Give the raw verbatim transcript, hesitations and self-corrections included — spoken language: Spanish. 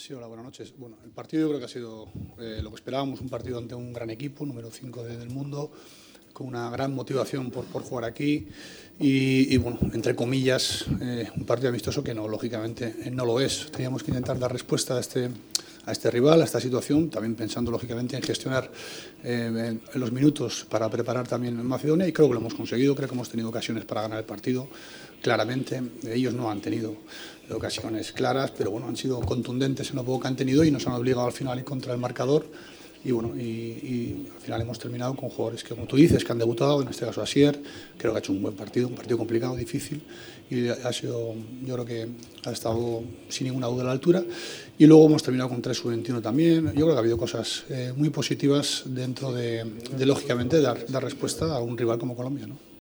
Sí, hola, buenas noches. Bueno, el partido yo creo que ha sido eh, lo que esperábamos, un partido ante un gran equipo, número cinco de, del mundo, con una gran motivación por, por jugar aquí y, y, bueno, entre comillas, eh, un partido amistoso que no, lógicamente, eh, no lo es. Teníamos que intentar dar respuesta a este, a este rival, a esta situación, también pensando, lógicamente, en gestionar eh, en los minutos para preparar también en Macedonia y creo que lo hemos conseguido, creo que hemos tenido ocasiones para ganar el partido, claramente. Ellos no han tenido ocasiones claras, pero bueno, han sido contundentes en lo poco que han tenido y nos han obligado al final a ir contra el marcador. Y bueno, y, y al final hemos terminado con jugadores que, como tú dices, que han debutado, en este caso Asier, creo que ha hecho un buen partido, un partido complicado, difícil, y ha sido, yo creo que ha estado sin ninguna duda a la altura. Y luego hemos terminado con tres sub veintiuno también. Yo creo que ha habido cosas eh, muy positivas dentro de, de lógicamente, dar, dar respuesta a un rival como Colombia, ¿no?